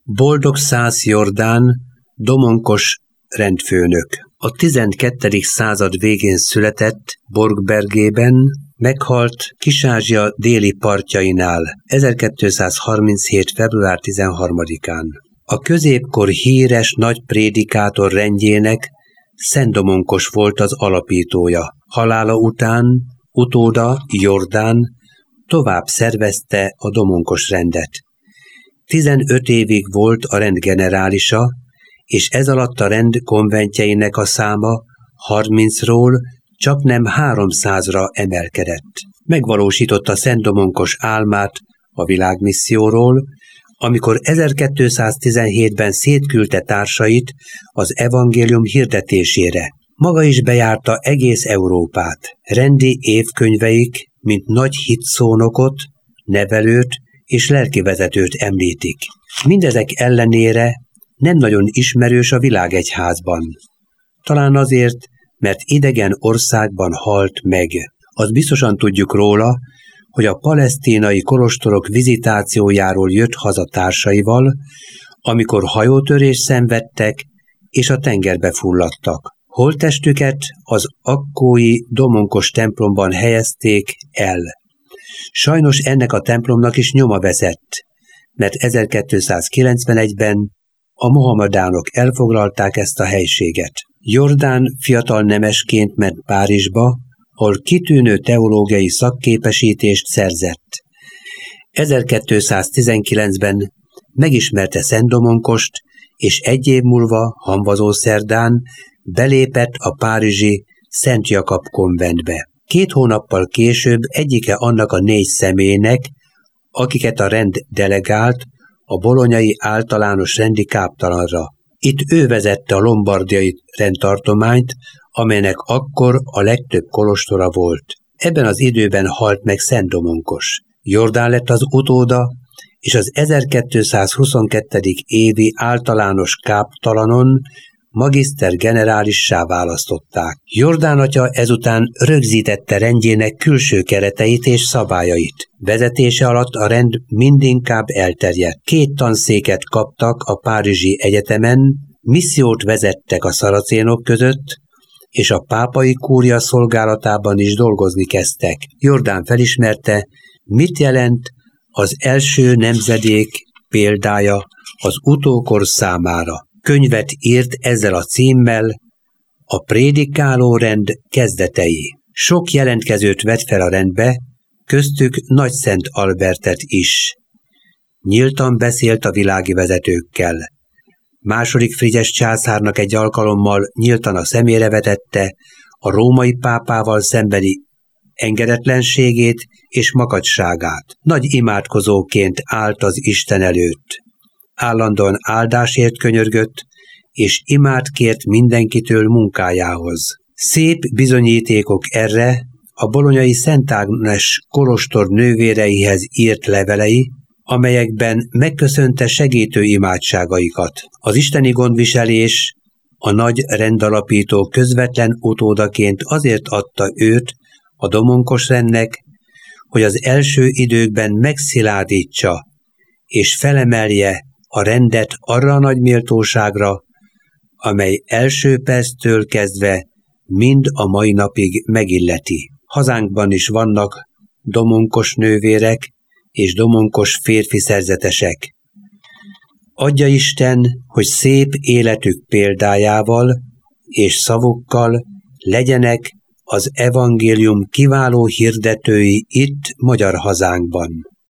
Boldog Szász Jordán, domonkos rendfőnök. A 12. század végén született Borgbergében, meghalt Kis-Ázsia déli partjainál 1237. február 13-án. A középkor híres nagy prédikátor rendjének Szent Domonkos volt az alapítója. Halála után utóda Jordán tovább szervezte a domonkos rendet. 15 évig volt a rend generálisa, és ez alatt a rend konventjeinek a száma 30-ról csaknem 300-ra emelkedett. Megvalósította Szent Domonkos álmát a világmisszióról, amikor 1217-ben szétküldte társait az evangélium hirdetésére. Maga is bejárta egész Európát. Rendi évkönyveik, mint nagy hitszónokot, nevelőt és lelkivezetőt említik. Mindezek ellenére nem nagyon ismerős a világegyházban. Talán azért, mert idegen országban halt meg. Azt biztosan tudjuk róla, hogy a palesztinai kolostorok vizitációjáról jött haza társaival, amikor hajótörést szenvedtek és a tengerbe fulladtak. Holttestüket az akkói domonkos templomban helyezték el. Sajnos ennek a templomnak is nyoma veszett, mert 1291-ben a mohamedánok elfoglalták ezt a helységet. Jordán fiatal nemesként ment Párizsba, ahol kitűnő teológiai szakképesítést szerzett. 1219-ben megismerte Szent Domonkost, és egy év múlva, Hamvazószerdán belépett a párizsi Szent Jakab konventbe. 2 hónappal később egyike annak a 4 személynek, akiket a rend delegált a bolonyai általános rendi káptalanra. Itt ő vezette a lombardiai rendtartományt, amelynek akkor a legtöbb kolostora volt. Ebben az időben halt meg Szent Domonkos. Jordán lett az utóda, és az 1222. évi általános káptalanon magiszter generálissá választották. Jordán atya ezután rögzítette rendjének külső kereteit és szabályait. Vezetése alatt a rend mindinkább elterjedt. 2 tanszéket kaptak a Párizsi Egyetemen, missziót vezettek a szaracénok között, és a pápai kúria szolgálatában is dolgozni kezdtek. Jordán felismerte, mit jelent az első nemzedék példája az utókor számára. Könyvet írt ezzel a címmel, a prédikáló rend kezdetei. Sok jelentkezőt vett fel a rendbe, köztük Nagyszent Albertet is. Nyíltan beszélt a világi vezetőkkel. II. Frigyes császárnak egy alkalommal nyíltan a szemére vetette a római pápával szembeni engedetlenségét és makacságát. Nagy imádkozóként állt az Isten előtt. Állandóan áldásért könyörgött, és imát kért mindenkitől munkájához. Szép bizonyítékok erre a bolonyai Szent Ágnes kolostor nővéreihez írt levelei, amelyekben megköszönte segítő imádságaikat. Az isteni gondviselés a nagy rendalapító közvetlen utódaként azért adta őt a domonkos rendnek, hogy az első időkben megszilárdítsa és felemelje a rendet arra a nagy méltóságra, amely első perctől kezdve mind a mai napig megilleti. Hazánkban is vannak domonkos nővérek és domonkos férfi szerzetesek. Adja Isten, hogy szép életük példájával és szavukkal legyenek az evangélium kiváló hirdetői itt magyar hazánkban.